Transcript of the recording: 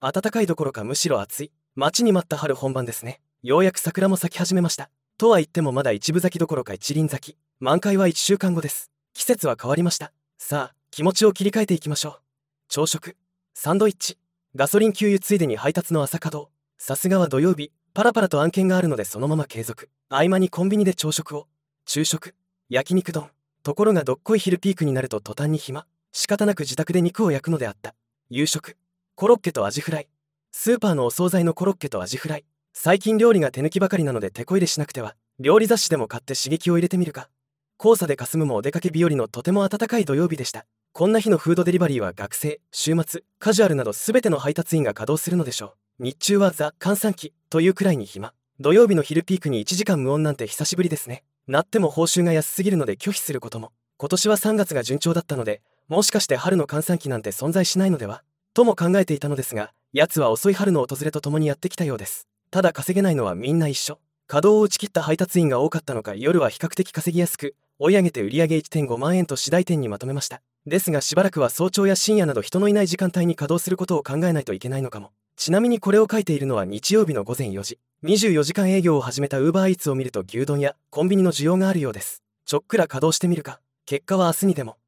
暖かいどころかむしろ暑い。待ちに待った春本番ですね。ようやく桜も咲き始めました。とは言ってもまだ一分咲きどころか一輪咲き。満開は1週間後です。季節は変わりました。さあ、気持ちを切り替えていきましょう。朝食、サンドイッチ、ガソリン給油ついでに配達の朝稼働。さすがは土曜日、パラパラと案件があるのでそのまま継続。合間にコンビニで朝食を。昼食、焼肉丼。ところがどっこい昼ピークになると途端に暇。仕方なく自宅で肉を焼くのであった。夕食、コロッケとアジフライ。スーパーのお惣菜のコロッケとアジフライ。最近料理が手抜きばかりなので手こ入れしなくては。料理雑誌でも買って刺激を入れてみるか。黄砂で霞むもお出かけ日和のとても暖かい土曜日でした。こんな日のフードデリバリーは学生、週末、カジュアルなど全ての配達員が稼働するのでしょう。日中はザ・閑散期というくらいに暇。土曜日の昼ピークに1時間無音なんて久しぶりですね。なっても報酬が安すぎるので拒否することも。今年は3月が順調だったので、もしかして春の閑散期なんて存在しないのではとも考えていたのですが、奴は遅い春の訪れとともにやってきたようです。ただ稼げないのはみんな一緒。稼働を打ち切った配達員が多かったのか、夜は比較的稼ぎやすく、追い上げて売上 1.5 万円と次第点にまとめました。ですがしばらくは早朝や深夜など人のいない時間帯に稼働することを考えないといけないのかも。ちなみにこれを書いているのは日曜日の午前4時。24時間営業を始めた Uber Eats を見ると牛丼やコンビニの需要があるようです。ちょっくら稼働してみるか。結果は明日にでも。